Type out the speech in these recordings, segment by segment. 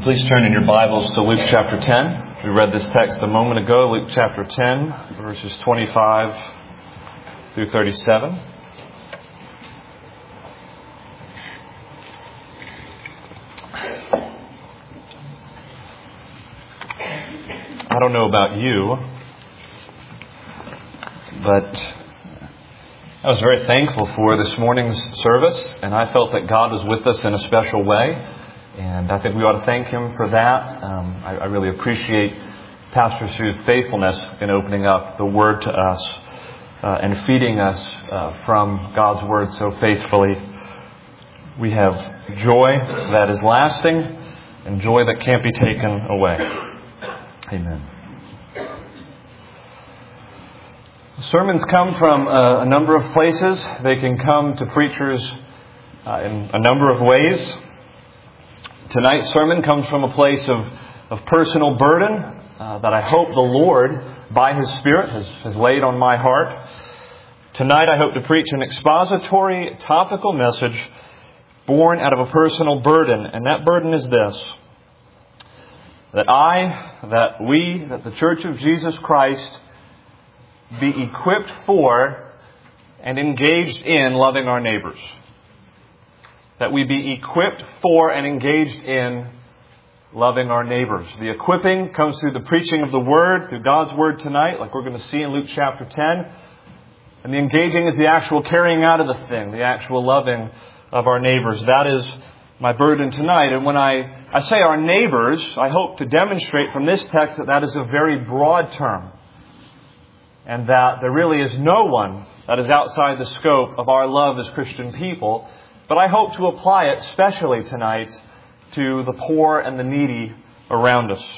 Please turn in your Bibles to Luke chapter 10. We read this text a moment ago, Luke chapter 10, verses 25 through 37. I don't know about you, but I was very thankful for this morning's service, and I felt that God was with us in a special way. And I think we ought to thank Him for that. I really appreciate Pastor Sue's faithfulness in opening up the Word to us and feeding us from God's Word so faithfully. We have joy that is lasting and joy that can't be taken away. Amen. Sermons come from a number of places. They can come to preachers in a number of ways. Tonight's sermon comes from a place of personal burden that I hope the Lord, by His Spirit, has laid on my heart. Tonight I hope to preach an expository, topical message born out of a personal burden. And that burden is this: that the Church of Jesus Christ be equipped for and engaged in loving our neighbors. That we be equipped for and engaged in loving our neighbors. The equipping comes through the preaching of the Word, through God's Word tonight, like we're going to see in Luke chapter 10. And the engaging is the actual carrying out of the thing, the actual loving of our neighbors. That is my burden tonight. And when I say our neighbors, I hope to demonstrate from this text that is a very broad term. And that there really is no one that is outside the scope of our love as Christian people. But I hope to apply it, especially tonight, to the poor and the needy around us.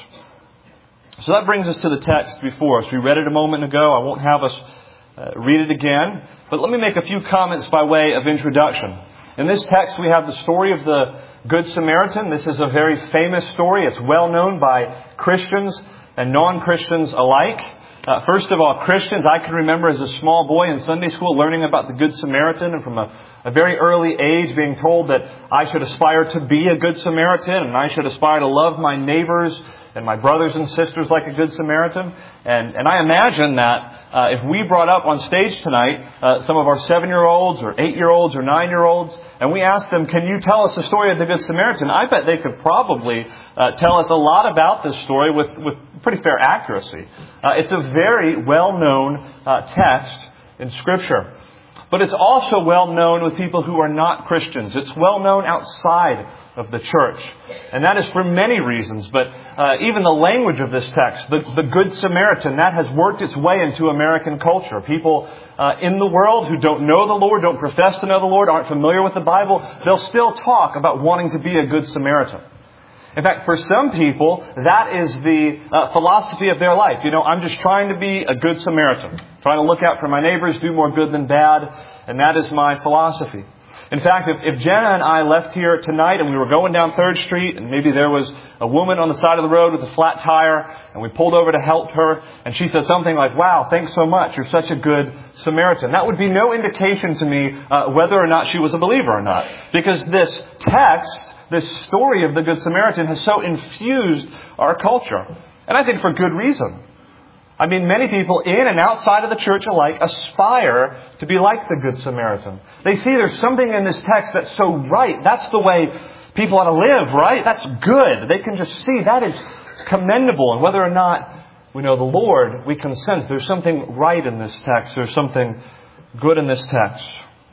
So that brings us to the text before us. We read it a moment ago. I won't have us read it again. But let me make a few comments by way of introduction. In this text, we have the story of the Good Samaritan. This is a very famous story. It's well known by Christians and non-Christians alike. First of all, Christians, I can remember as a small boy in Sunday school learning about the Good Samaritan, and from a very early age being told that I should aspire to be a Good Samaritan and I should aspire to love my neighbors and my brothers and sisters like a Good Samaritan. And I imagine that if we brought up on stage tonight some of our 7-year-olds or 8-year-olds or 9-year-olds, and we asked them, can you tell us the story of the Good Samaritan? I bet they could probably tell us a lot about this story with pretty fair accuracy. It's a very well-known text in Scripture. But it's also well known with people who are not Christians. It's well known outside of the church. And that is for many reasons. But even the language of this text, the Good Samaritan, that has worked its way into American culture. People in the world who don't know the Lord, don't profess to know the Lord, aren't familiar with the Bible, they'll still talk about wanting to be a Good Samaritan. In fact, for some people, that is the philosophy of their life. You know, I'm just trying to be a Good Samaritan. Trying to look out for my neighbors, do more good than bad. And that is my philosophy. In fact, if Jenna and I left here tonight and we were going down 3rd Street and maybe there was a woman on the side of the road with a flat tire and we pulled over to help her and she said something like, wow, thanks so much, you're such a Good Samaritan. That would be no indication to me whether or not she was a believer or not. Because this text, this story of the Good Samaritan has so infused our culture. And I think for good reason. I mean, many people in and outside of the church alike aspire to be like the Good Samaritan. They see there's something in this text that's so right. That's the way people ought to live, right? That's good. They can just see that is commendable. And whether or not we know the Lord, we can sense there's something right in this text. There's something good in this text.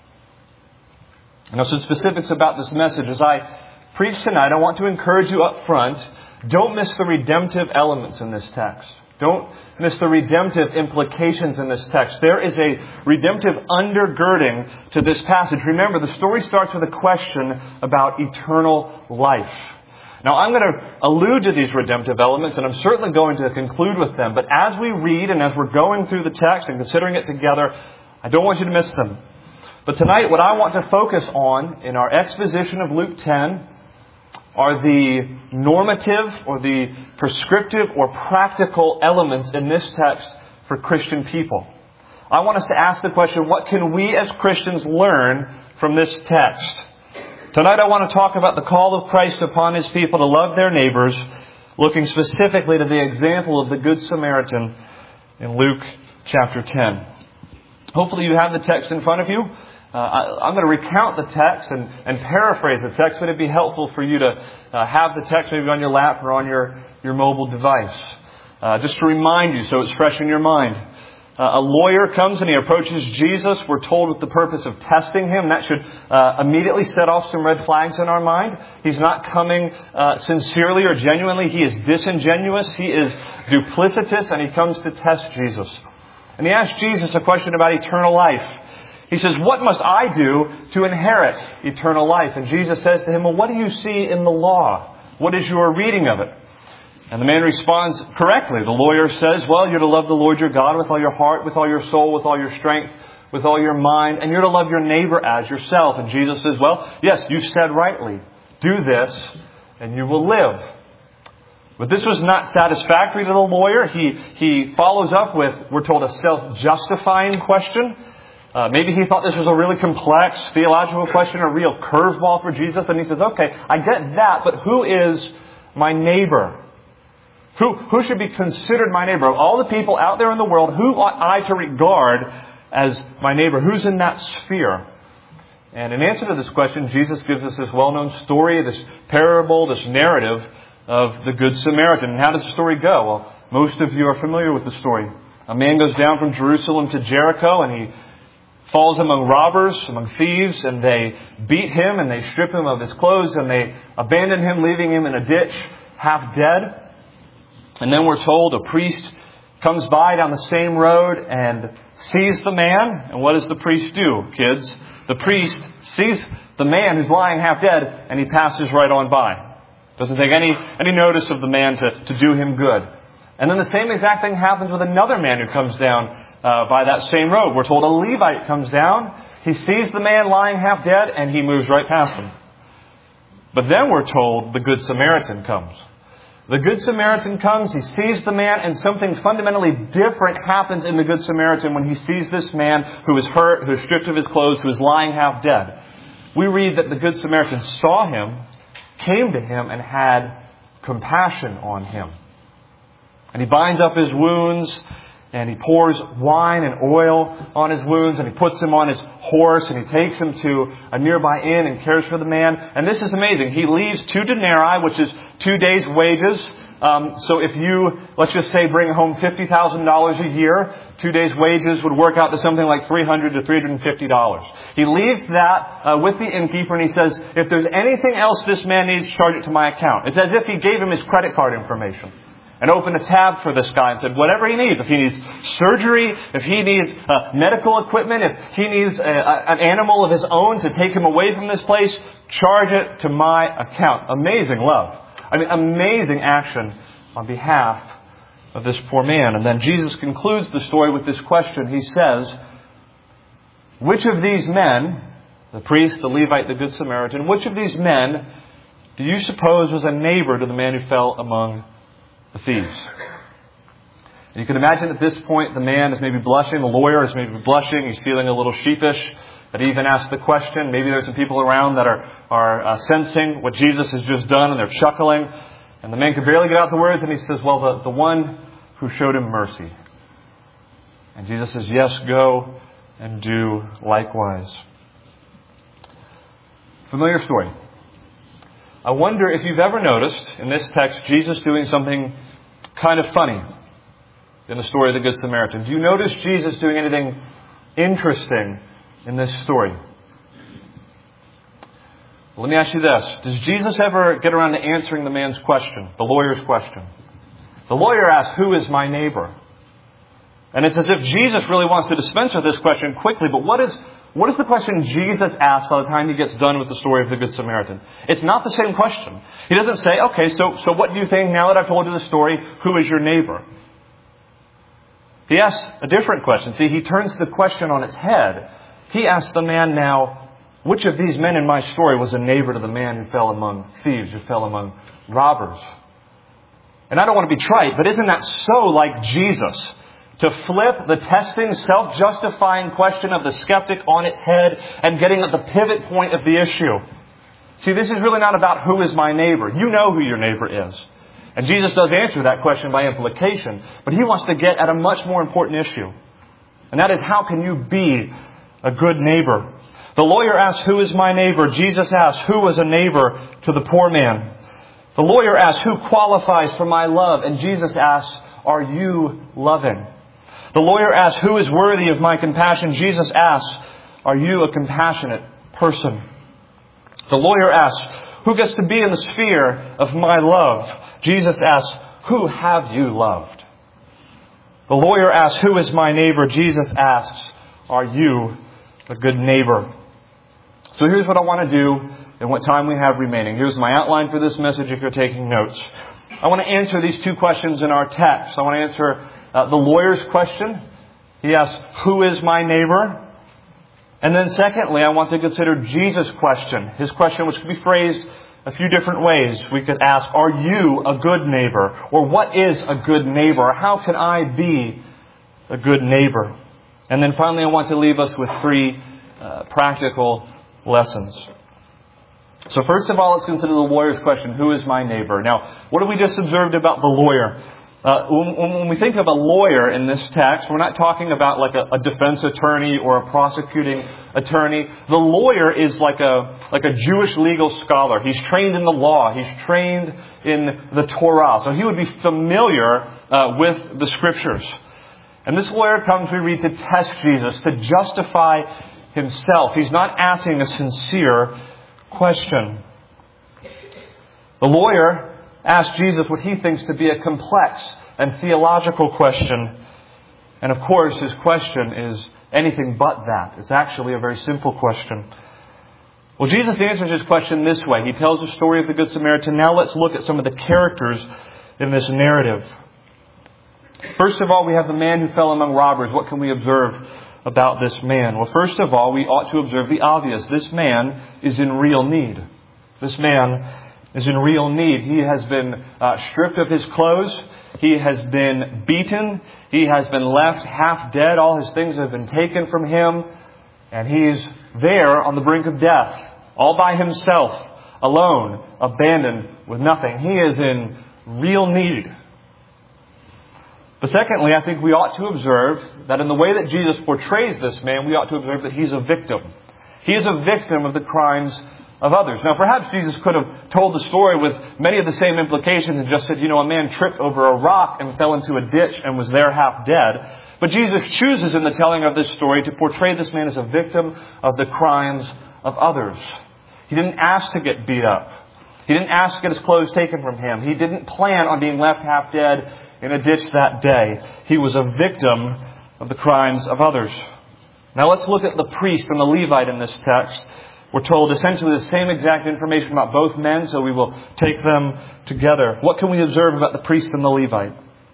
Now, some specifics about this message. As I preach tonight, I want to encourage you up front, don't miss the redemptive elements in this text. Don't miss the redemptive implications in this text. There is a redemptive undergirding to this passage. Remember, the story starts with a question about eternal life. Now, I'm going to allude to these redemptive elements, and I'm certainly going to conclude with them. But as we read and as we're going through the text and considering it together, I don't want you to miss them. But tonight, what I want to focus on in our exposition of Luke 10 are the normative or the prescriptive or practical elements in this text for Christian people. I want us to ask the question, what can we as Christians learn from this text? Tonight I want to talk about the call of Christ upon His people to love their neighbors, looking specifically to the example of the Good Samaritan in Luke chapter 10. Hopefully you have the text in front of you. I'm going to recount the text and paraphrase the text, but it'd be helpful for you to have the text maybe on your lap or on your mobile device. Just to remind you so it's fresh in your mind. A lawyer comes and he approaches Jesus. We're told with the purpose of testing him. That should immediately set off some red flags in our mind. He's not coming sincerely or genuinely. He is disingenuous. He is duplicitous, and he comes to test Jesus. And he asks Jesus a question about eternal life. He says, "What must I do to inherit eternal life?" And Jesus says to him, "Well, what do you see in the law? What is your reading of it?" And the man responds correctly. The lawyer says, "Well, you're to love the Lord your God with all your heart, with all your soul, with all your strength, with all your mind, and you're to love your neighbor as yourself." And Jesus says, "Well, yes, you said rightly. Do this, and you will live." But this was not satisfactory to the lawyer. He follows up with, we're told, a self-justifying question. Maybe he thought this was a really complex theological question, a real curveball for Jesus. And he says, "Okay, I get that, but who is my neighbor? Who should be considered my neighbor? Of all the people out there in the world, who ought I to regard as my neighbor? Who's in that sphere?" And in answer to this question, Jesus gives us this well-known story, this parable, this narrative of the Good Samaritan. And how does the story go? Well, most of you are familiar with the story. A man goes down from Jerusalem to Jericho, and he falls among robbers, among thieves, and they beat him, and they strip him of his clothes, and they abandon him, leaving him in a ditch, half dead. And then we're told a priest comes by down the same road and sees the man. And what does the priest do, kids? The priest sees the man who's lying half dead, and he passes right on by. Doesn't take any notice of the man to do him good. And then the same exact thing happens with another man who comes down by that same road. We're told a Levite comes down. He sees the man lying half dead, and he moves right past him. But then we're told the Good Samaritan comes. The Good Samaritan comes, he sees the man, and something fundamentally different happens in the Good Samaritan when he sees this man who is hurt, who is stripped of his clothes, who is lying half dead. We read that the Good Samaritan saw him, came to him, and had compassion on him. And he binds up his wounds, and he pours wine and oil on his wounds, and he puts him on his horse, and he takes him to a nearby inn and cares for the man. And this is amazing. He leaves 2 denarii, which is 2 days' wages. So if you, let's just say, bring home $50,000 a year, 2 days' wages would work out to something like $300 to $350. He leaves that with the innkeeper, and he says, "If there's anything else this man needs, charge it to my account." It's as if he gave him his credit card information and opened a tab for this guy and said, whatever he needs, if he needs surgery, if he needs medical equipment, if he needs an animal of his own to take him away from this place, charge it to my account. Amazing love. I mean, amazing action on behalf of this poor man. And then Jesus concludes the story with this question. He says, which of these men, the priest, the Levite, the Good Samaritan, which of these men do you suppose was a neighbor to the man who fell among the thieves? And you can imagine at this point the man is maybe blushing, the lawyer is maybe blushing, he's feeling a little sheepish that he even asked the question. Maybe there's some people around that are sensing what Jesus has just done, and they're chuckling. And the man can barely get out the words, and he says, well, the one who showed him mercy. And Jesus says, yes, go and do likewise. Familiar story. I wonder if you've ever noticed in this text Jesus doing something kind of funny in the story of the Good Samaritan. Do you notice Jesus doing anything interesting in this story? Well, let me ask you this. Does Jesus ever get around to answering the man's question, the lawyer's question? The lawyer asks, who is my neighbor? And it's as if Jesus really wants to dispense with this question quickly, but what is the question Jesus asks by the time he gets done with the story of the Good Samaritan? It's not the same question. He doesn't say, okay, so what do you think now that I've told you the story? Who is your neighbor? He asks a different question. See, he turns the question on its head. He asks the man now, which of these men in my story was a neighbor to the man who fell among thieves, who fell among robbers? And I don't want to be trite, but isn't that so like Jesus? To flip the testing, self-justifying question of the skeptic on its head and getting at the pivot point of the issue. See, this is really not about who is my neighbor. You know who your neighbor is. And Jesus does answer that question by implication, but He wants to get at a much more important issue. And that is, how can you be a good neighbor? The lawyer asks, who is my neighbor? Jesus asks, who was a neighbor to the poor man? The lawyer asks, who qualifies for my love? And Jesus asks, are you loving? The lawyer asks, who is worthy of my compassion? Jesus asks, are you a compassionate person? The lawyer asks, who gets to be in the sphere of my love? Jesus asks, who have you loved? The lawyer asks, who is my neighbor? Jesus asks, are you a good neighbor? So here's what I want to do in what time we have remaining. Here's my outline for this message if you're taking notes. I want to answer these two questions in our text. I want to answer the lawyer's question. He asks, who is my neighbor? And then secondly, I want to consider Jesus' question. His question, which could be phrased a few different ways. We could ask, are you a good neighbor? Or what is a good neighbor? How can I be a good neighbor? And then finally, I want to leave us with three practical lessons. So first of all, let's consider the lawyer's question, who is my neighbor? Now, what have we just observed about the lawyer? When we think of a lawyer in this text, we're not talking about like a defense attorney or a prosecuting attorney. The lawyer is like a Jewish legal scholar. He's trained in the law. He's trained in the Torah. So he would be familiar with the Scriptures. And this lawyer comes, we read, to test Jesus, to justify himself. He's not asking a sincere question. The lawyer asks Jesus what he thinks to be a complex and theological question. And of course, his question is anything but that. It's actually a very simple question. Well, Jesus answers his question this way. He tells the story of the Good Samaritan. Now let's look at some of the characters in this narrative. First of all, we have the man who fell among robbers. What can we observe about this man? Well, first of all, we ought to observe the obvious. This man is in real need. This man is in real need. He has been stripped of his clothes. He has been beaten. He has been left half dead. All his things have been taken from him. And he's there on the brink of death, all by himself, alone, abandoned, with nothing. He is in real need. But secondly, I think we ought to observe that in the way that Jesus portrays this man, we ought to observe that he's a victim. He is a victim of the crimes of others. Now, perhaps Jesus could have told the story with many of the same implications and just said, a man tripped over a rock and fell into a ditch and was there half dead. But Jesus chooses in the telling of this story to portray this man as a victim of the crimes of others. He didn't ask to get beat up. He didn't ask to get his clothes taken from him. He didn't plan on being left half dead in a ditch that day. He was a victim of the crimes of others. Now let's look at the priest and the Levite in this text. We're told essentially the same exact information about both men, so we will take them together. What can we observe about the priest and the Levite?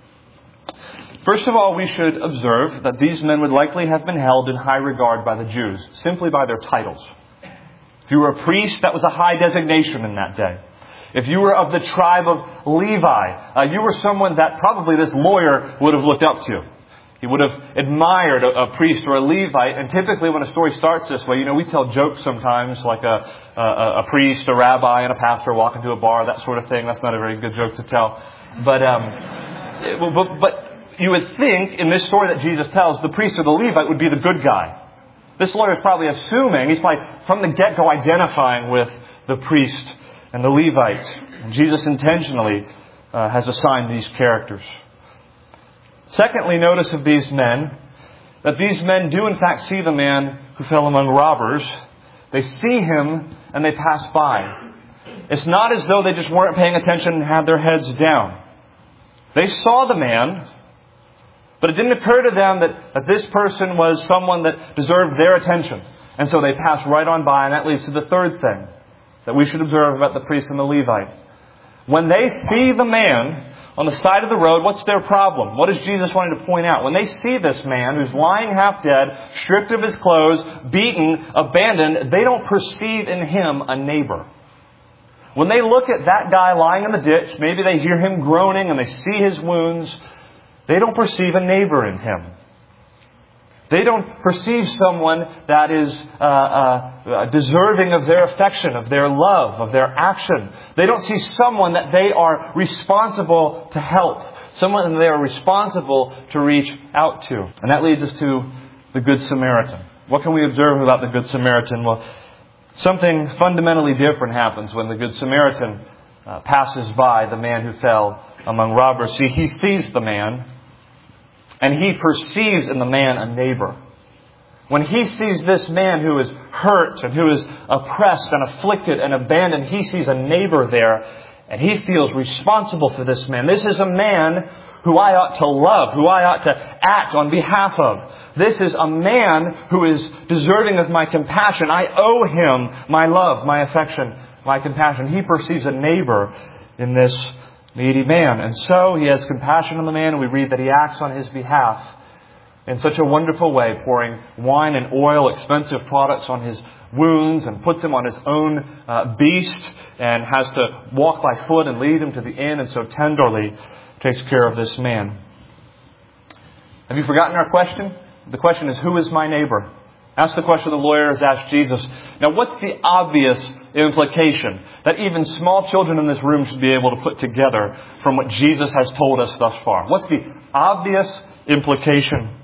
First of all, we should observe that these men would likely have been held in high regard by the Jews, simply by their titles. If you were a priest, that was a high designation in that day. If you were of the tribe of Levi, you were someone that probably this lawyer would have looked up to. He would have admired a priest or a Levite. And typically when a story starts this way, we tell jokes sometimes, like a priest, a rabbi, and a pastor walk into a bar, that sort of thing. That's not a very good joke to tell. But you would think in this story that Jesus tells, the priest or the Levite would be the good guy. This lawyer is probably assuming, he's probably from the get-go identifying with the priest and the Levite. And Jesus intentionally has assigned these characters. Secondly, notice of these men that these men do in fact see the man who fell among robbers. They see him and they pass by. It's not as though they just weren't paying attention and had their heads down. They saw the man, but it didn't occur to them that this person was someone that deserved their attention. And so they passed right on by, and that leads to the third thing that we should observe about the priest and the Levite. When they see the man on the side of the road, what's their problem? What is Jesus wanting to point out? When they see this man who's lying half dead, stripped of his clothes, beaten, abandoned, they don't perceive in him a neighbor. When they look at that guy lying in the ditch, maybe they hear him groaning and they see his wounds, they don't perceive a neighbor in him. They don't perceive someone that is deserving of their affection, of their love, of their action. They don't see someone that they are responsible to help, someone that they are responsible to reach out to. And that leads us to the Good Samaritan. What can we observe about the Good Samaritan? Well, something fundamentally different happens when the Good Samaritan passes by the man who fell among robbers. See, he sees the man, and he perceives in the man a neighbor. When he sees this man who is hurt and who is oppressed and afflicted and abandoned, he sees a neighbor there, and he feels responsible for this man. This is a man who I ought to love, who I ought to act on behalf of. This is a man who is deserving of my compassion. I owe him my love, my affection, my compassion. He perceives a neighbor in this needy man. And so he has compassion on the man, and we read that he acts on his behalf in such a wonderful way, pouring wine and oil, expensive products on his wounds, and puts him on his own beast, and has to walk by foot and lead him to the inn, and so tenderly takes care of this man. Have you forgotten our question? The question is, who is my neighbor? Ask the question the lawyer has asked Jesus. Now, what's the obvious implication that even small children in this room should be able to put together from what Jesus has told us thus far? What's the obvious implication?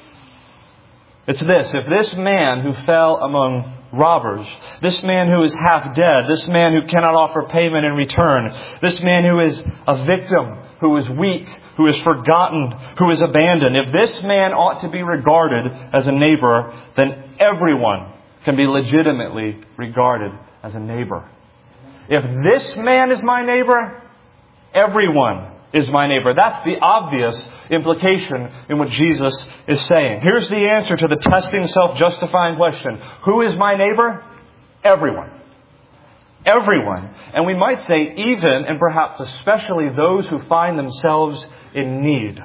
It's this: if this man who fell among robbers, this man who is half dead, this man who cannot offer payment in return, this man who is a victim, who is weak, who is forgotten, who is abandoned, if this man ought to be regarded as a neighbor, then everyone can be legitimately regarded as a neighbor. If this man is my neighbor, everyone is my neighbor. That's the obvious implication in what Jesus is saying. Here's the answer to the testing, self-justifying question. Who is my neighbor? Everyone. Everyone. And we might say even and perhaps especially those who find themselves in need.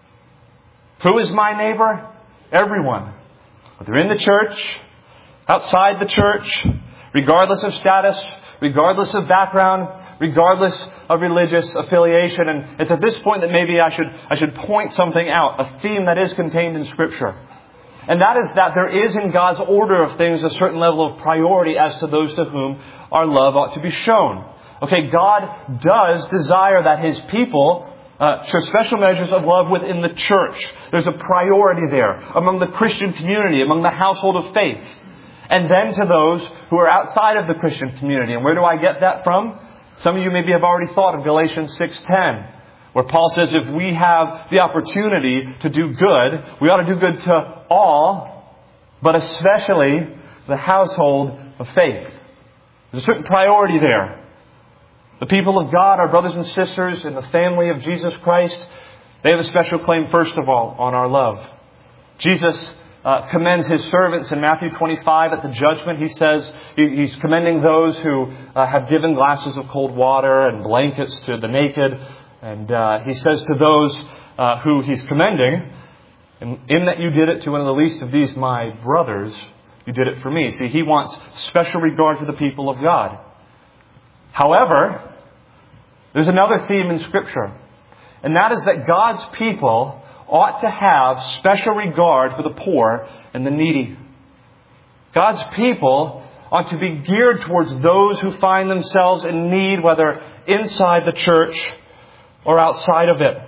Who is my neighbor? Everyone. Whether in the church, outside the church, regardless of status, regardless of background, regardless of religious affiliation. And it's at this point that maybe I should point something out, a theme that is contained in Scripture. And that is that there is in God's order of things a certain level of priority as to those to whom our love ought to be shown. Okay, God does desire that His people show special measures of love within the church. There's a priority there among the Christian community, among the household of faith. And then to those who are outside of the Christian community. And where do I get that from? Some of you maybe have already thought of Galatians 6:10, where Paul says if we have the opportunity to do good, we ought to do good to all, but especially the household of faith. There's a certain priority there. The people of God, our brothers and sisters in the family of Jesus Christ, they have a special claim, first of all, on our love. Jesus commends His servants in Matthew 25 at the judgment. He says He's commending those who have given glasses of cold water and blankets to the naked. And He says to those who He's commending, in that you did it to one of the least of these, my brothers, you did it for me. See, He wants special regard for the people of God. However, there's another theme in Scripture. And that is that God's people ought to have special regard for the poor and the needy. God's people ought to be geared towards those who find themselves in need, whether inside the church or outside of it.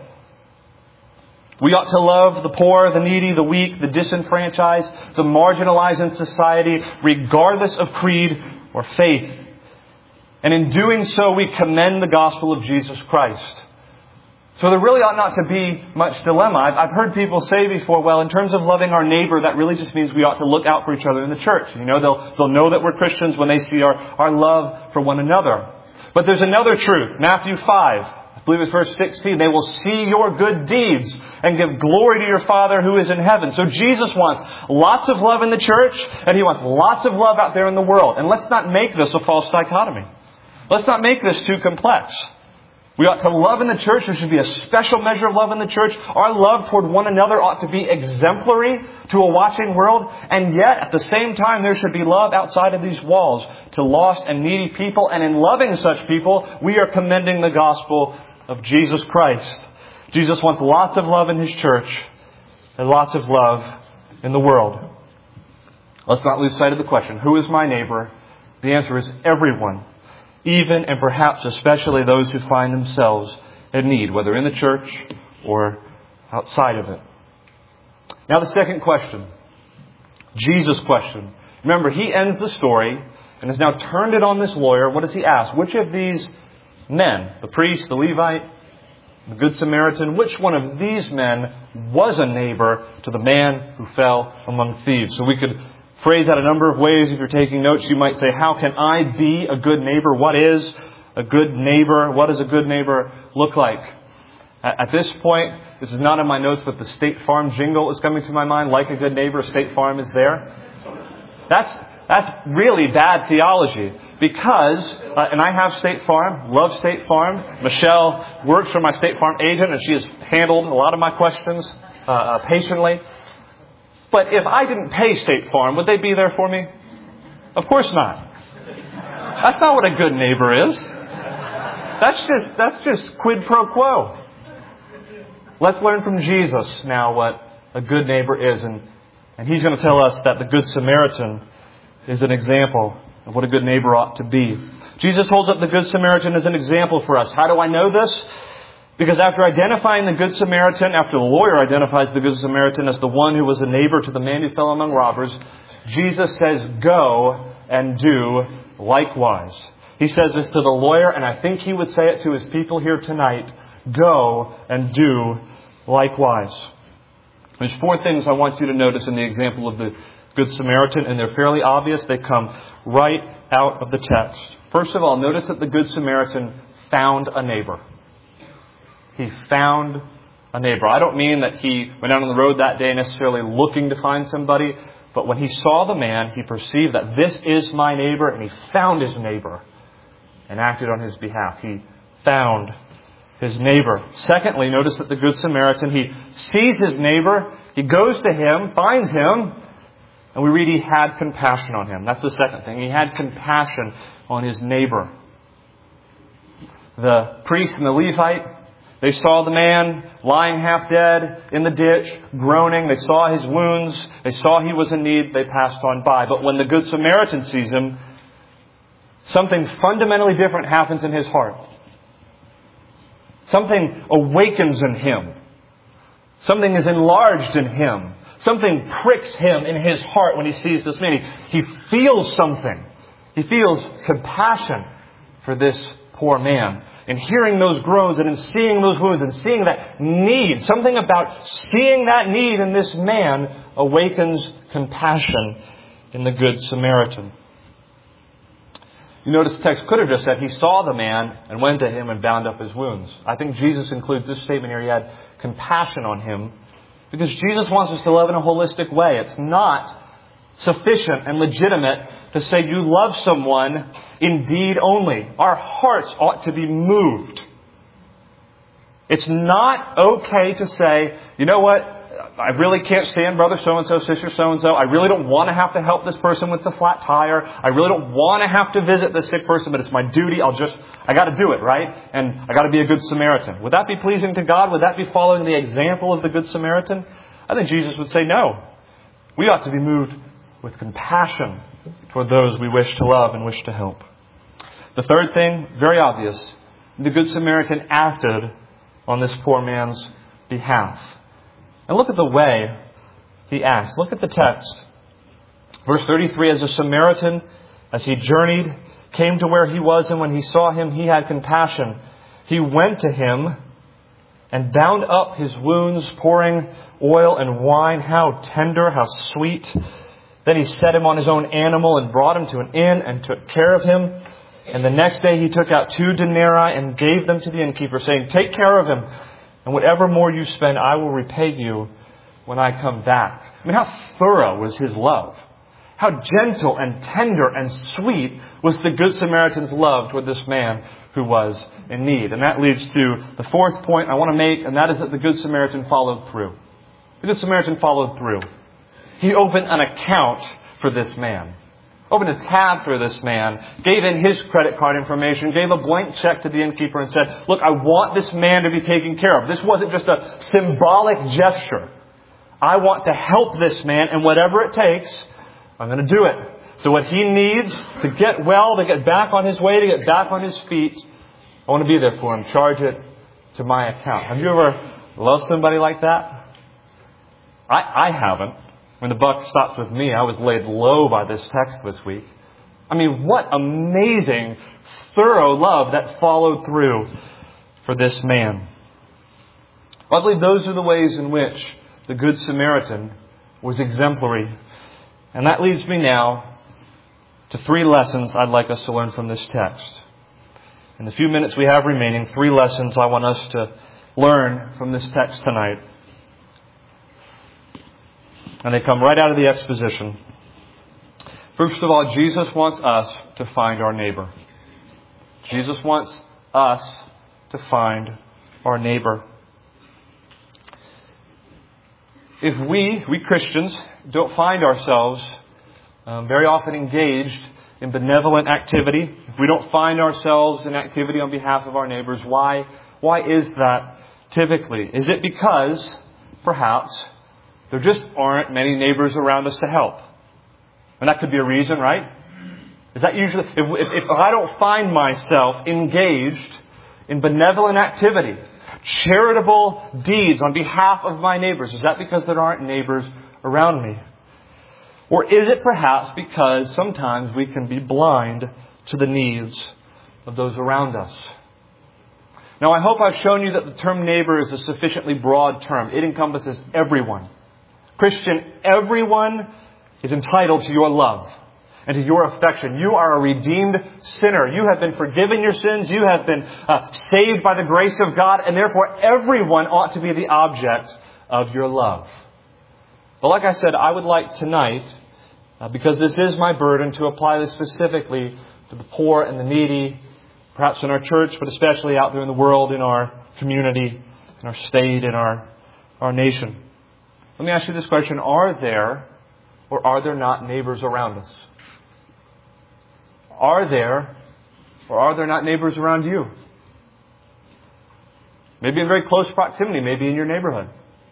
We ought to love the poor, the needy, the weak, the disenfranchised, the marginalized in society, regardless of creed or faith. And in doing so, we commend the gospel of Jesus Christ. So there really ought not to be much dilemma. I've heard people say before, well, in terms of loving our neighbor, that really just means we ought to look out for each other in the church. You know, they'll know that we're Christians when they see our love for one another. But there's another truth. Matthew 5, I believe it's verse 16. They will see your good deeds and give glory to your Father who is in heaven. So Jesus wants lots of love in the church, and He wants lots of love out there in the world. And let's not make this a false dichotomy. Let's not make this too complex. We ought to love in the church. There should be a special measure of love in the church. Our love toward one another ought to be exemplary to a watching world. And yet, at the same time, there should be love outside of these walls to lost and needy people. And in loving such people, we are commending the gospel of Jesus Christ. Jesus wants lots of love in His church and lots of love in the world. Let's not lose sight of the question, who is my neighbor? The answer is everyone, even and perhaps especially those who find themselves in need, whether in the church or outside of it. Now the second question, Jesus' question. Remember, he ends the story and has now turned it on this lawyer. What does he ask? Which of these men, the priest, the Levite, the Good Samaritan, which one of these men was a neighbor to the man who fell among thieves? So we could phrase that a number of ways. If you're taking notes, you might say, how can I be a good neighbor? What is a good neighbor? What does a good neighbor look like? At this point, this is not in my notes, but the State Farm jingle is coming to my mind. Like a good neighbor, State Farm is there. That's really bad theology because, and I have State Farm, love State Farm. Michelle works for my State Farm agent and she has handled a lot of my questions patiently. But if I didn't pay State Farm, would they be there for me? Of course not. That's not what a good neighbor is. That's just quid pro quo. Let's learn from Jesus now what a good neighbor is. And he's going to tell us that the Good Samaritan is an example of what a good neighbor ought to be. Jesus holds up the Good Samaritan as an example for us. How do I know this? Because after identifying the Good Samaritan, after the lawyer identifies the Good Samaritan as the one who was a neighbor to the man who fell among robbers, Jesus says, go and do likewise. He says this to the lawyer, and I think he would say it to his people here tonight. Go and do likewise. There's 4 things I want you to notice in the example of the Good Samaritan, and they're fairly obvious. They come right out of the text. First of all, notice that the Good Samaritan found a neighbor. He found a neighbor. I don't mean that he went out on the road that day necessarily looking to find somebody, but when he saw the man, he perceived that this is my neighbor, and he found his neighbor and acted on his behalf. He found his neighbor. Secondly, notice that the Good Samaritan, he sees his neighbor, he goes to him, finds him, and we read he had compassion on him. That's the second thing. He had compassion on his neighbor. The priest and the Levite, they saw the man lying half dead in the ditch, groaning. They saw his wounds. They saw he was in need. They passed on by. But when the Good Samaritan sees him, something fundamentally different happens in his heart. Something awakens in him. Something is enlarged in him. Something pricks him in his heart when he sees this man. He feels something. He feels compassion for this poor man. And hearing those groans and in seeing those wounds and seeing that need, something about seeing that need in this man awakens compassion in the Good Samaritan. You notice the text could have just said he saw the man and went to him and bound up his wounds. I think Jesus includes this statement here. He had compassion on him because Jesus wants us to love in a holistic way. It's not sufficient and legitimate to say you love someone in deed only. Our hearts ought to be moved. It's not okay to say, you know what? I really can't stand brother so-and-so, sister so-and-so. I really don't want to have to help this person with the flat tire. I really don't want to have to visit this sick person, but it's my duty. I got to do it, right? And I got to be a good Samaritan. Would that be pleasing to God? Would that be following the example of the Good Samaritan? I think Jesus would say no. We ought to be moved with compassion toward those we wish to love and wish to help. The third thing, very obvious, the Good Samaritan acted on this poor man's behalf. And look at the way he acts. Look at the text. Verse 33, as a Samaritan, as he journeyed, came to where he was, and when he saw him, he had compassion. He went to him and bound up his wounds, pouring oil and wine. How tender, how sweet. Then he set him on his own animal and brought him to an inn and took care of him. And the next day he took out 2 denarii and gave them to the innkeeper, saying, take care of him. And whatever more you spend, I will repay you when I come back. I mean, how thorough was his love? How gentle and tender and sweet was the Good Samaritan's love toward this man who was in need. And that leads to the fourth point I want to make, and that is that the Good Samaritan followed through. The Good Samaritan followed through. He opened an account for this man. Opened a tab for this man, gave in his credit card information, gave a blank check to the innkeeper and said, look, I want this man to be taken care of. This wasn't just a symbolic gesture. I want to help this man, and whatever it takes, I'm going to do it. So what he needs to get well, to get back on his way, to get back on his feet, I want to be there for him. Charge it to my account. Have you ever loved somebody like that? I haven't. When the buck stops with me, I was laid low by this text this week. I mean, what amazing, thorough love that followed through for this man. Well, I believe those are the ways in which the Good Samaritan was exemplary. And that leads me now to 3 lessons I'd like us to learn from this text. In the few minutes we have remaining, 3 lessons I want us to learn from this text tonight. And they come right out of the exposition. First of all, Jesus wants us to find our neighbor. Jesus wants us to find our neighbor. If we Christians, don't find ourselves very often engaged in benevolent activity, if we don't find ourselves in activity on behalf of our neighbors, why is that typically? Is it because, perhaps, there just aren't many neighbors around us to help? And that could be a reason, right? Is that usually, if I don't find myself engaged in benevolent activity, charitable deeds on behalf of my neighbors, is that because there aren't neighbors around me? Or is it perhaps because sometimes we can be blind to the needs of those around us? Now, I hope I've shown you that the term neighbor is a sufficiently broad term. It encompasses everyone. Christian, everyone is entitled to your love and to your affection. You are a redeemed sinner. You have been forgiven your sins. You have been saved by the grace of God. And therefore, everyone ought to be the object of your love. But like I said, I would like tonight, because this is my burden, to apply this specifically to the poor and the needy, perhaps in our church, but especially out there in the world, in our community, in our state, in our nation. Let me ask you this question. Are there or are there not neighbors around us? Are there or are there not neighbors around you? Maybe in very close proximity, maybe in your neighborhood.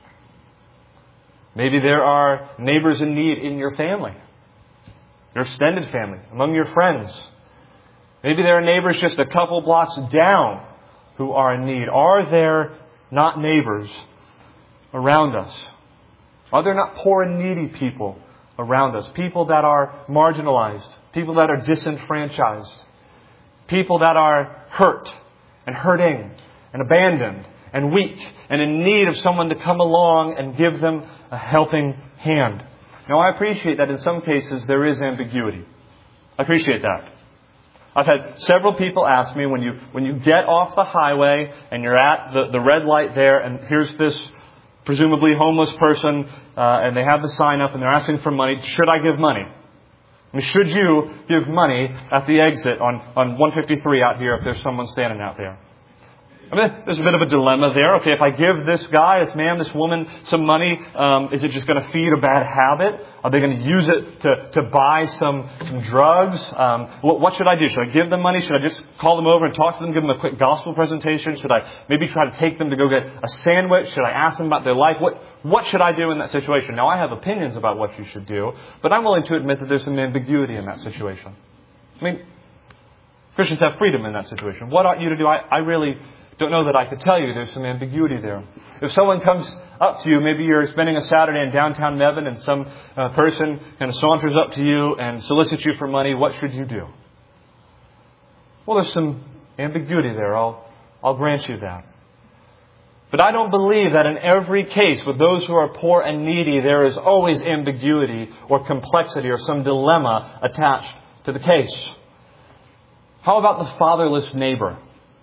Maybe there are neighbors in need in your family, your extended family, among your friends. Maybe there are neighbors just a couple blocks down who are in need. Are there not neighbors around us? Are there not poor and needy people around us? People that are marginalized, people that are disenfranchised, people that are hurt and hurting and abandoned and weak and in need of someone to come along and give them a helping hand. Now, I appreciate that in some cases there is ambiguity. I appreciate that. I've had several people ask me, when you get off the highway and you're at the red light there, and here's this presumably homeless person, and they have the sign up and they're asking for money, should I give money? I mean, should you give money at the exit on 153 out here if there's someone standing out there? I mean, there's a bit of a dilemma there. Okay, if I give this guy, this man, this woman some money, is it just going to feed a bad habit? Are they going to use it to buy some drugs? What should I do? Should I give them money? Should I just call them over and talk to them, give them a quick gospel presentation? Should I maybe try to take them to go get a sandwich? Should I ask them about their life? What should I do in that situation? Now, I have opinions about what you should do, but I'm willing to admit that there's some ambiguity in that situation. I mean, Christians have freedom in that situation. What ought you to do? I really don't know that I could tell you. There's some ambiguity there. If someone comes up to you, maybe you're spending a Saturday in downtown Mebane and some person kind of saunters up to you and solicits you for money, what should you do? Well, there's some ambiguity there. I'll grant you that. But I don't believe that in every case with those who are poor and needy, there is always ambiguity or complexity or some dilemma attached to the case. How about the fatherless neighbor?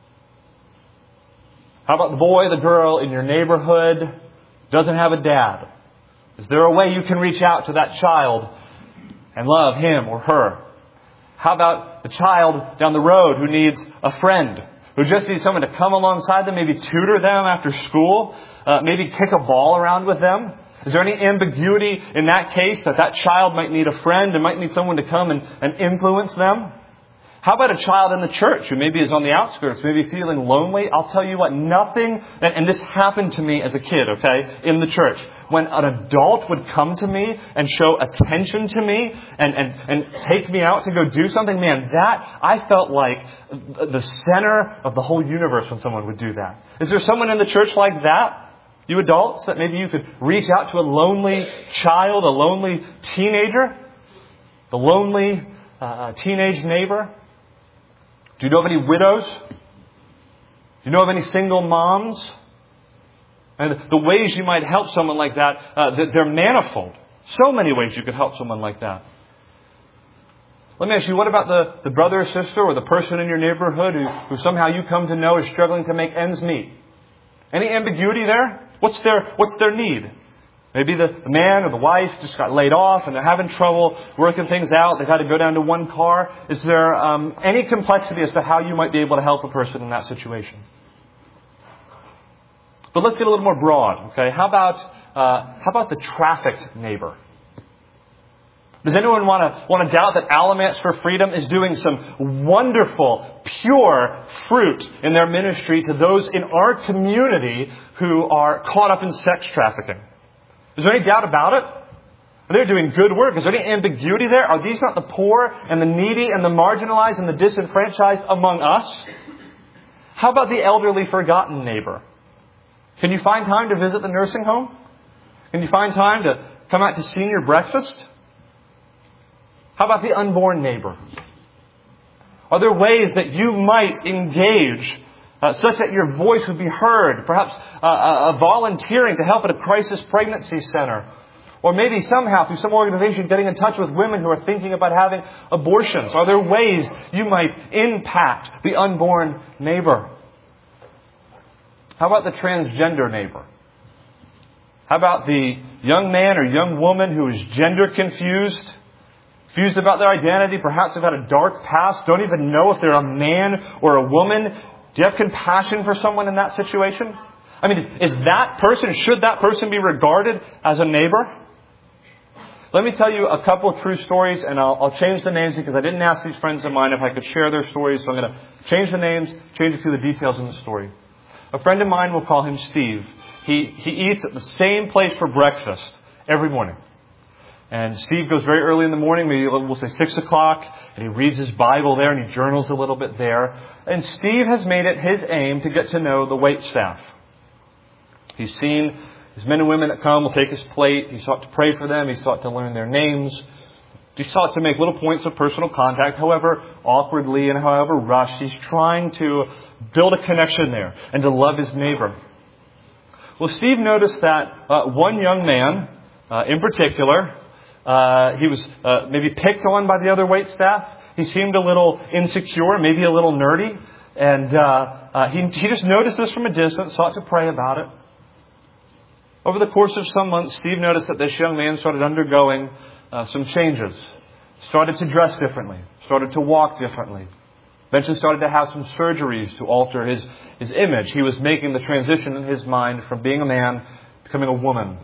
How about the boy, the girl in your neighborhood doesn't have a dad? Is there a way you can reach out to that child and love him or her? How about the child down the road who needs a friend, who just needs someone to come alongside them, maybe tutor them after school, maybe kick a ball around with them? Is there any ambiguity in that case that child might need a friend and might need someone to come and influence them? How about a child in the church who maybe is on the outskirts, maybe feeling lonely? I'll tell you what, nothing, and this happened to me as a kid, okay, in the church. When an adult would come to me and show attention to me and take me out to go do something, man, that, I felt like the center of the whole universe when someone would do that. Is there someone in the church like that? You adults, that maybe you could reach out to a lonely child, a lonely teenager, the lonely teenage neighbor? Do you know of any widows? Do you know of any single moms? And the ways you might help someone like that, they're manifold. So many ways you could help someone like that. Let me ask you, what about the brother or sister or the person in your neighborhood who somehow you come to know is struggling to make ends meet? Any ambiguity there? What's their need? Maybe the man or the wife just got laid off and they're having trouble working things out. They've had to go down to one car. Is there any complexity as to how you might be able to help a person in that situation? But let's get a little more broad. Okay, how about the trafficked neighbor? Does anyone want to doubt that Alamance for Freedom is doing some wonderful, pure fruit in their ministry to those in our community who are caught up in sex trafficking? Is there any doubt about it? They're doing good work. Is there any ambiguity there? Are these not the poor and the needy and the marginalized and the disenfranchised among us? How about the elderly forgotten neighbor? Can you find time to visit the nursing home? Can you find time to come out to senior breakfast? How about the unborn neighbor? Are there ways that you might engage such that your voice would be heard? Perhaps volunteering to help at a crisis pregnancy center. Or maybe somehow through some organization getting in touch with women who are thinking about having abortions. Are there ways you might impact the unborn neighbor? How about the transgender neighbor? How about the young man or young woman who is gender confused? Confused about their identity, perhaps have had a dark past, don't even know if they're a man or a woman. Do you have compassion for someone in that situation? I mean, should that person be regarded as a neighbor? Let me tell you a couple of true stories, and I'll change the names because I didn't ask these friends of mine if I could share their stories, so I'm going to change the names, change a few of the details in the story. A friend of mine, we'll call him Steve. He eats at the same place for breakfast every morning. And Steve goes very early in the morning, maybe we'll say 6 o'clock, and he reads his Bible there and he journals a little bit there. And Steve has made it his aim to get to know the wait staff. He's seen his men and women that come will take his plate. He sought to pray for them. He sought to learn their names. He sought to make little points of personal contact, however awkwardly and however rushed. He's trying to build a connection there and to love his neighbor. Well, Steve noticed that one young man in particular, he was maybe picked on by the other wait staff. He seemed a little insecure, maybe a little nerdy. And he just noticed this from a distance, sought to pray about it. Over the course of some months, Steve noticed that this young man started undergoing some changes. Started to dress differently. Started to walk differently. Eventually started to have some surgeries to alter his image. He was making the transition in his mind from being a man, becoming a woman.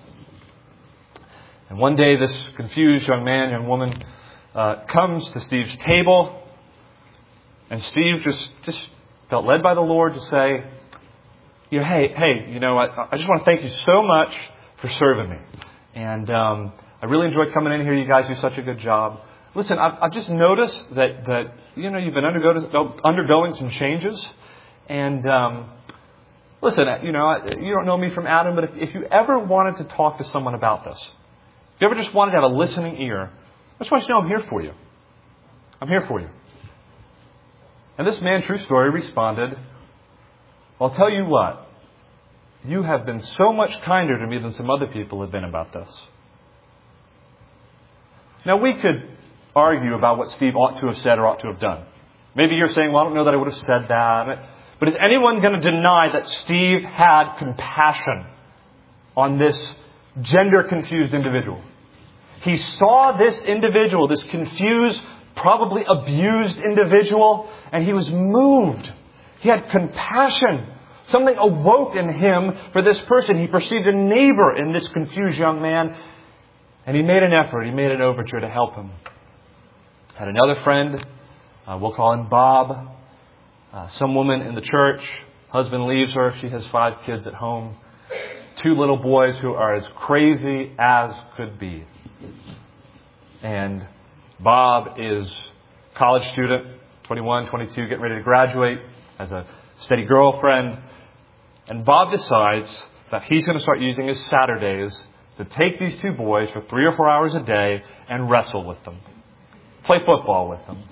And one day this confused young woman comes to Steve's table. And Steve just felt led by the Lord to say, hey, I just want to thank you so much for serving me. And I really enjoyed coming in here. You guys do such a good job. Listen, I've just noticed that you've been undergoing some changes. And listen, you don't know me from Adam, but if you ever wanted to talk to someone about this, if you ever just wanted to have a listening ear, I just want you to know I'm here for you. I'm here for you. And this man, true story, responded, I'll tell you what, you have been so much kinder to me than some other people have been about this. Now, we could argue about what Steve ought to have said or ought to have done. Maybe you're saying, well, I don't know that I would have said that. But is anyone going to deny that Steve had compassion on this gender-confused individual? He saw this individual, this confused, probably abused individual, and he was moved. He had compassion. Something awoke in him for this person. He perceived a neighbor in this confused young man. And he made an effort. He made an overture to help him. Had another friend We'll call him Bob. Some woman in the church, husband leaves her. She has 5 kids at home. 2 little boys who are as crazy as could be. And Bob is a college student, 21, 22, getting ready to graduate, has a steady girlfriend. And Bob decides that he's going to start using his Saturdays to take these 2 boys for 3 or 4 hours a day and wrestle with them. Play football with them.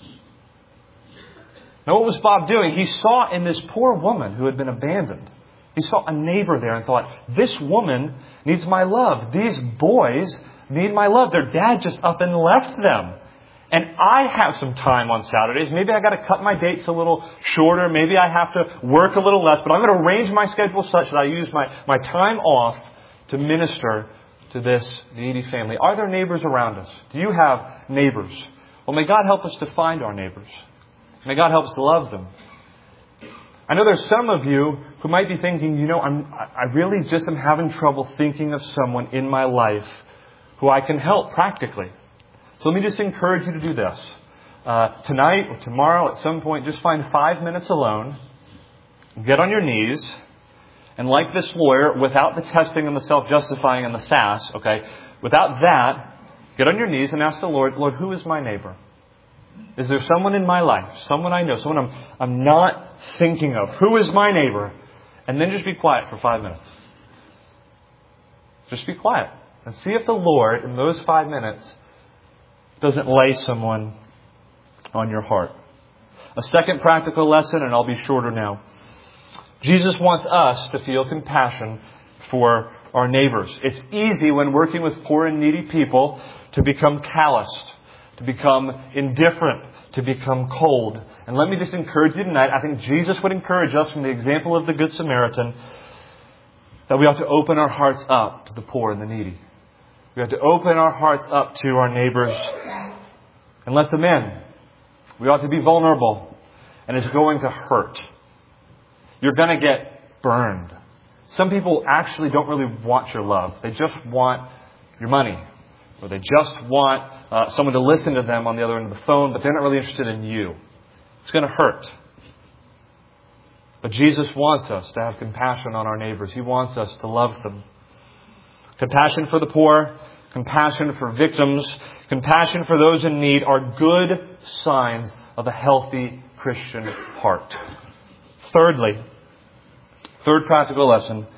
Now, what was Bob doing? He saw in this poor woman who had been abandoned, he saw a neighbor there and thought, this woman needs my love. These boys need my love. Their dad just up and left them. And I have some time on Saturdays. Maybe I got to cut my dates a little shorter. Maybe I have to work a little less. But I'm going to arrange my schedule such that I use my time off to minister to this needy family. Are there neighbors around us? Do you have neighbors? Well, may God help us to find our neighbors. May God help us to love them. I know there's some of you who might be thinking, I really just am having trouble thinking of someone in my life who I can help practically. So let me just encourage you to do this. Tonight or tomorrow at some point, just find 5 minutes alone. Get on your knees. And like this lawyer, without the testing and the self-justifying and the sass, without that, get on your knees and ask the Lord, who is my neighbor? Is there someone in my life, someone I know, someone I'm not thinking of? Who is my neighbor? And then just be quiet for 5 minutes. Just be quiet. And see if the Lord, in those 5 minutes, doesn't lay someone on your heart. A second practical lesson, and I'll be shorter now. Jesus wants us to feel compassion for our neighbors. It's easy when working with poor and needy people to become calloused, to become indifferent, to become cold. And let me just encourage you tonight, I think Jesus would encourage us from the example of the Good Samaritan, that we ought to open our hearts up to the poor and the needy. We ought to open our hearts up to our neighbors and let them in. We ought to be vulnerable. And it's going to hurt. You're going to get burned. Some people actually don't really want your love. They just want your money. Or they just want someone to listen to them on the other end of the phone, but they're not really interested in you. It's going to hurt. But Jesus wants us to have compassion on our neighbors. He wants us to love them. Compassion for the poor, compassion for victims, compassion for those in need are good signs of a healthy Christian heart. Thirdly, third practical lesson,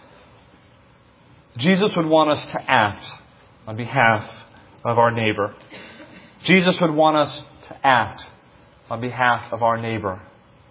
Jesus would want us to act on behalf of our neighbor. Jesus would want us to act on behalf of our neighbor.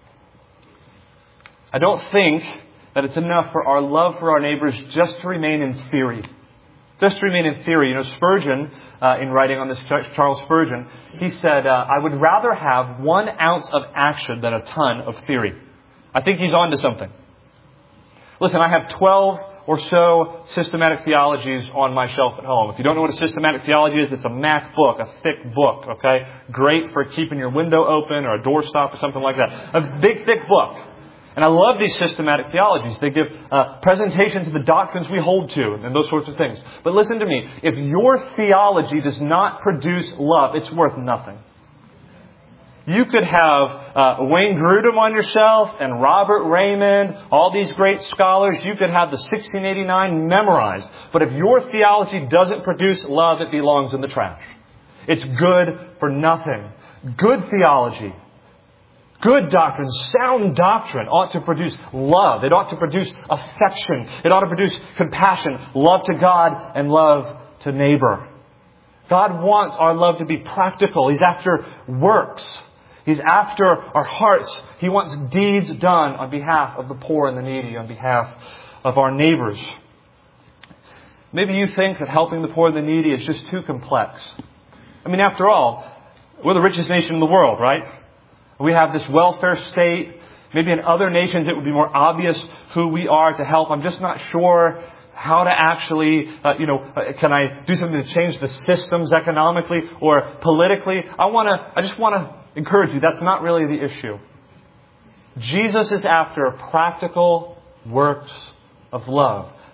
I don't think that it's enough for our love for our neighbors just to remain in theory. Just to remain in theory. Spurgeon, in writing on this, Charles Spurgeon, he said, I would rather have 1 ounce of action than a ton of theory. I think he's on to something. Listen, I have 12 or so systematic theologies on my shelf at home. If you don't know what a systematic theology is, it's a Mac book, a thick book, Great for keeping your window open or a doorstop or something like that. A big, thick book. And I love these systematic theologies. They give presentations of the doctrines we hold to and those sorts of things. But listen to me. If your theology does not produce love, it's worth nothing. You could have Wayne Grudem on your shelf and Robert Raymond, all these great scholars. You could have the 1689 memorized. But if your theology doesn't produce love, it belongs in the trash. It's good for nothing. Good theology, good doctrine, sound doctrine ought to produce love. It ought to produce affection. It ought to produce compassion, love to God and love to neighbor. God wants our love to be practical. He's after works. He's after our hearts. He wants deeds done on behalf of the poor and the needy, on behalf of our neighbors. Maybe you think that helping the poor and the needy is just too complex. After all, we're the richest nation in the world, right? We have this welfare state. Maybe in other nations it would be more obvious who we are to help. I'm just not sure how to actually, can I do something to change the systems economically or politically? I just want to encourage you, that's not really the issue. Jesus is after practical works of love.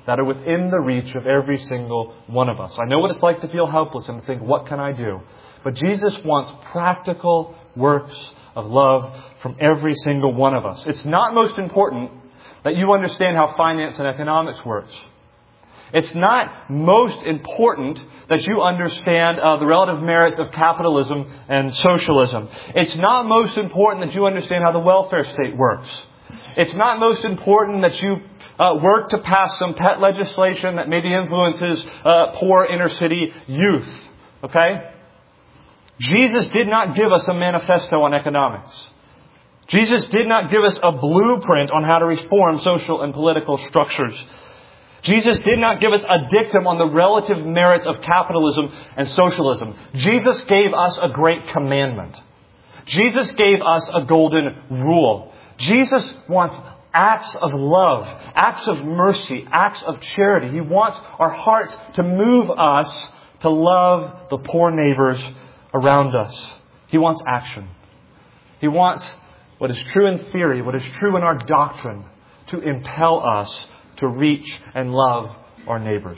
that are within the reach of every single one of us. I know what it's like to feel helpless and to think, what can I do? But Jesus wants practical works of love from every single one of us. It's not most important that you understand how finance and economics works. It's not most important that you understand the relative merits of capitalism and socialism. It's not most important that you understand how the welfare state works. It's not most important that you work to pass some pet legislation that maybe influences poor inner city youth. Okay? Jesus did not give us a manifesto on economics. Jesus did not give us a blueprint on how to reform social and political structures. Jesus did not give us a dictum on the relative merits of capitalism and socialism. Jesus gave us a great commandment. Jesus gave us a golden rule. Jesus wants acts of love, acts of mercy, acts of charity. He wants our hearts to move us to love the poor neighbors around us. He wants action. He wants what is true in theory, what is true in our doctrine, to impel us to reach and love our neighbors.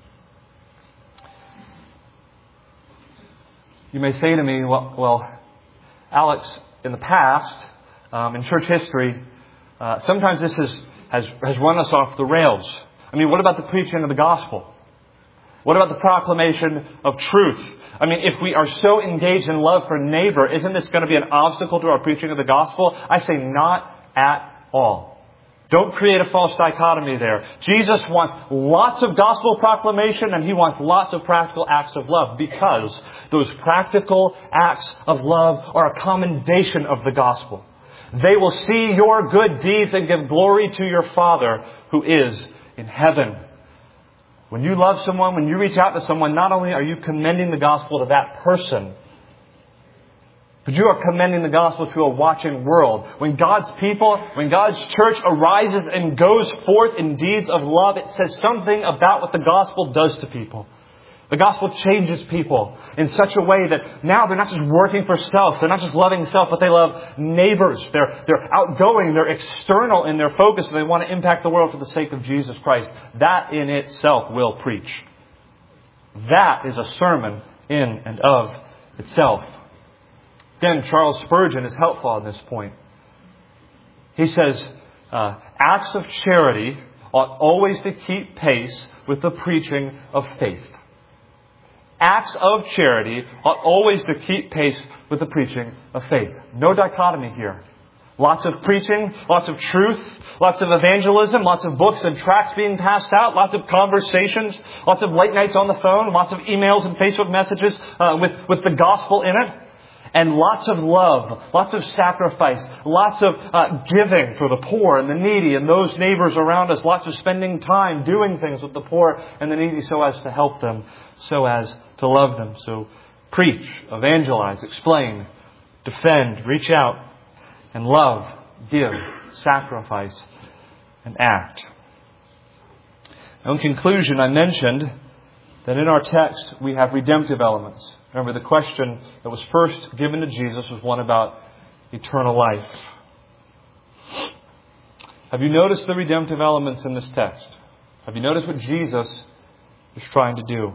You may say to me, well, Alex, in the past, in church history, sometimes this has run us off the rails. I mean, what about the preaching of the gospel? What about the proclamation of truth? I mean, if we are so engaged in love for neighbor, isn't this going to be an obstacle to our preaching of the gospel? I say not at all. Don't create a false dichotomy there. Jesus wants lots of gospel proclamation and He wants lots of practical acts of love, because those practical acts of love are a commendation of the gospel. They will see your good deeds and give glory to your Father who is in heaven. When you love someone, when you reach out to someone, not only are you commending the gospel to that person, but you are commending the gospel to a watching world. When God's people, when God's church arises and goes forth in deeds of love, it says something about what the gospel does to people. The gospel changes people in such a way that now they're not just working for self. They're not just loving self, but they love neighbors. They're outgoing. They're external in their focus. And they want to impact the world for the sake of Jesus Christ. That in itself will preach. That is a sermon in and of itself. Again, Charles Spurgeon is helpful on this point. He says, acts of charity ought always to keep pace with the preaching of faith. Acts of charity ought always to keep pace with the preaching of faith. No dichotomy here. Lots of preaching, lots of truth, lots of evangelism, lots of books and tracts being passed out, lots of conversations, lots of late nights on the phone, lots of emails and Facebook messages with the gospel in it. And lots of love, lots of sacrifice, lots of giving for the poor and the needy and those neighbors around us. Lots of spending time doing things with the poor and the needy so as to help them, so as to love them. So preach, evangelize, explain, defend, reach out, and love, give, sacrifice, and act. Now, in conclusion, I mentioned that in our text we have redemptive elements. Remember, the question that was first given to Jesus was one about eternal life. Have you noticed the redemptive elements in this text? Have you noticed what Jesus is trying to do?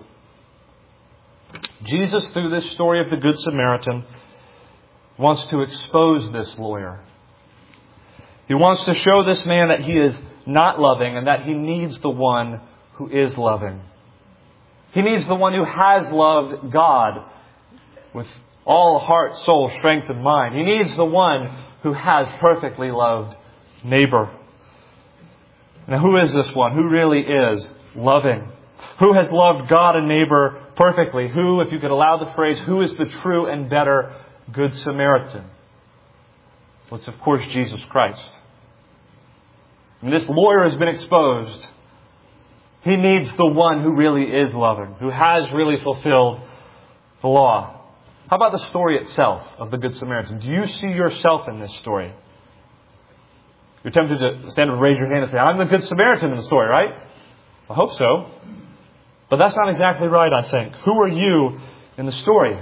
Jesus, through this story of the Good Samaritan, wants to expose this lawyer. He wants to show this man that he is not loving and that he needs the one who is loving. He needs the one who has loved God with all heart, soul, strength, and mind. He needs the one who has perfectly loved neighbor. Now, who is this one? Who really is loving? Who has loved God and neighbor perfectly? Who, if you could allow the phrase, who is the true and better Good Samaritan? Well, it's, of course, Jesus Christ. And this lawyer has been exposed. He needs the one who really is loving, who has really fulfilled the law. How about the story itself of the Good Samaritan? Do you see yourself in this story? You're tempted to stand up and raise your hand and say, I'm the Good Samaritan in the story, right? I hope so. But that's not exactly right, I think. Who are you in the story?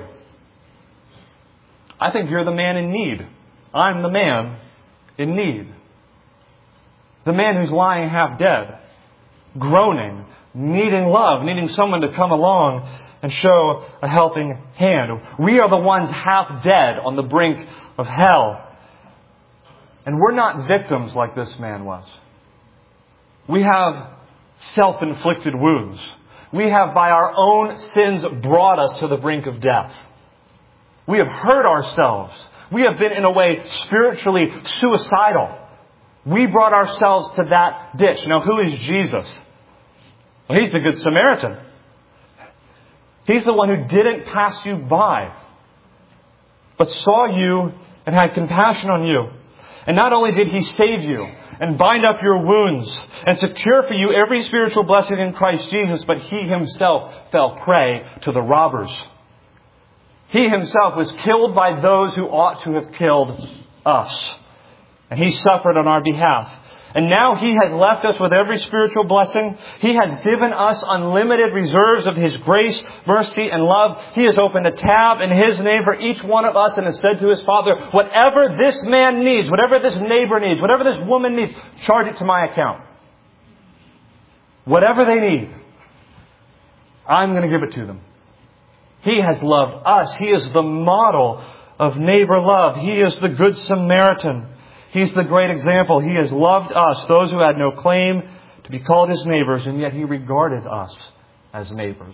I think you're the man in need. I'm the man in need. The man who's lying half dead. groaning, needing love, needing someone to come along and show a helping hand. We are the ones half dead on the brink of hell. And we're not victims like this man was. We have self-inflicted wounds. We have, by our own sins, brought us to the brink of death. We have hurt ourselves. We have been, in a way, spiritually suicidal. We brought ourselves to that ditch. Now, who is Jesus? Well, He's the Good Samaritan. He's the one who didn't pass you by, but saw you and had compassion on you. And not only did He save you and bind up your wounds and secure for you every spiritual blessing in Christ Jesus, but He Himself fell prey to the robbers. He Himself was killed by those who ought to have killed us. And He suffered on our behalf. And now He has left us with every spiritual blessing. He has given us unlimited reserves of His grace, mercy, and love. He has opened a tab in His name for each one of us and has said to His Father, whatever this man needs, whatever this neighbor needs, whatever this woman needs, charge it to my account. Whatever they need, I'm going to give it to them. He has loved us. He is the model of neighbor love. He is the Good Samaritan. He's the great example. He has loved us, those who had no claim to be called His neighbors, and yet He regarded us as neighbors.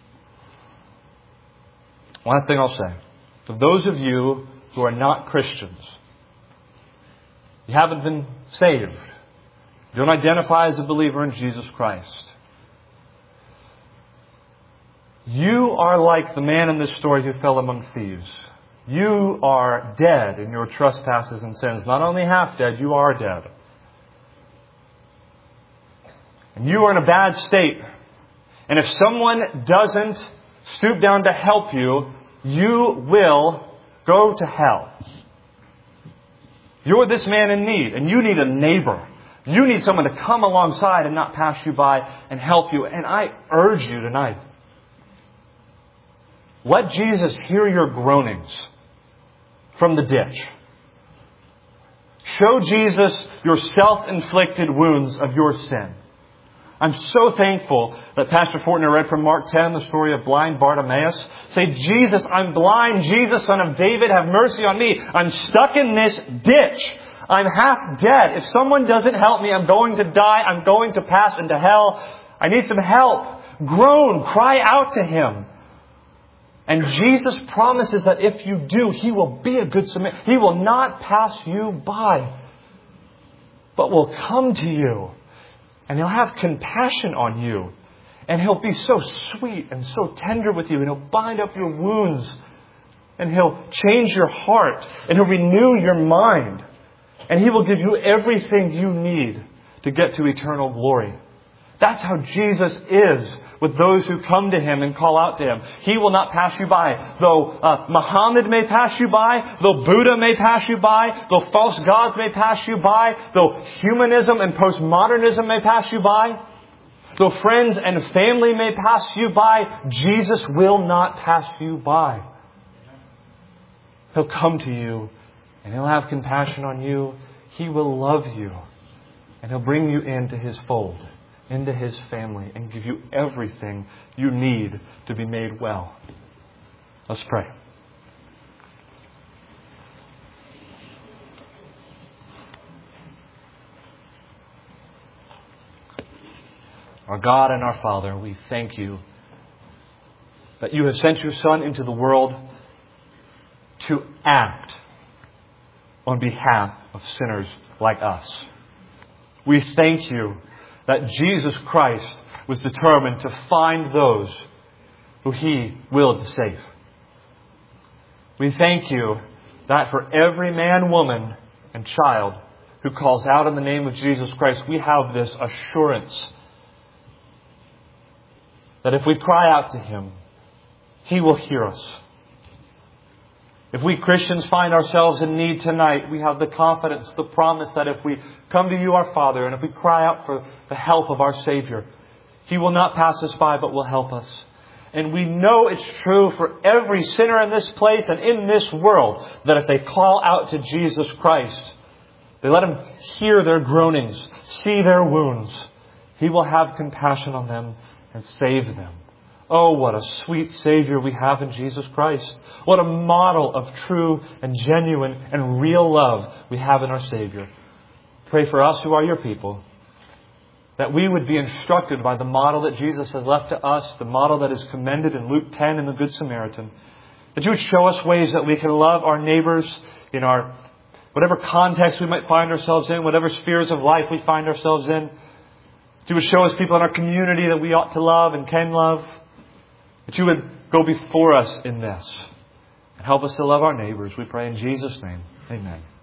Last thing I'll say. For those of you who are not Christians, you haven't been saved, you don't identify as a believer in Jesus Christ, you are like the man in this story who fell among thieves. You are dead in your trespasses and sins. Not only half dead, you are dead. And you are in a bad state. And if someone doesn't stoop down to help you, you will go to hell. You're this man in need, and you need a neighbor. You need someone to come alongside and not pass you by and help you. And I urge you tonight, let Jesus hear your groanings from the ditch. Show Jesus your self-inflicted wounds of your sin. I'm so thankful that Pastor Fortner read from Mark 10, the story of blind Bartimaeus. Say, Jesus, I'm blind. Jesus, Son of David, have mercy on me. I'm stuck in this ditch. I'm half dead. If someone doesn't help me, I'm going to die. I'm going to pass into hell. I need some help. Groan, cry out to Him. And Jesus promises that if you do, He will be a good Samaritan. He will not pass you by, but will come to you. And He'll have compassion on you. And He'll be so sweet and so tender with you. And He'll bind up your wounds. And He'll change your heart. And He'll renew your mind. And He will give you everything you need to get to eternal glory. That's how Jesus is with those who come to Him and call out to Him. He will not pass you by. Though Muhammad may pass you by, though Buddha may pass you by, though false gods may pass you by, though humanism and postmodernism may pass you by, though friends and family may pass you by, Jesus will not pass you by. He'll come to you and He'll have compassion on you. He will love you and He'll bring you into His fold, into His family, and give you everything you need to be made well. Let's pray. Our God and our Father, we thank You that You have sent Your Son into the world to act on behalf of sinners like us. We thank You that Jesus Christ was determined to find those who He willed to save. We thank You that for every man, woman, and child who calls out in the name of Jesus Christ, we have this assurance that if we cry out to Him, He will hear us. If we Christians find ourselves in need tonight, we have the confidence, the promise that if we come to You, our Father, and if we cry out for the help of our Savior, He will not pass us by, but will help us. And we know it's true for every sinner in this place and in this world, that if they call out to Jesus Christ, they let Him hear their groanings, see their wounds, He will have compassion on them and save them. Oh, what a sweet Savior we have in Jesus Christ. What a model of true and genuine and real love we have in our Savior. Pray for us who are your people, that we would be instructed by the model that Jesus has left to us, the model that is commended in Luke 10 in the Good Samaritan. That you would show us ways that we can love our neighbors in our whatever context we might find ourselves in, whatever spheres of life we find ourselves in. That you would show us people in our community that we ought to love and can love. That you would go before us in this and help us to love our neighbors. We pray in Jesus' name. Amen.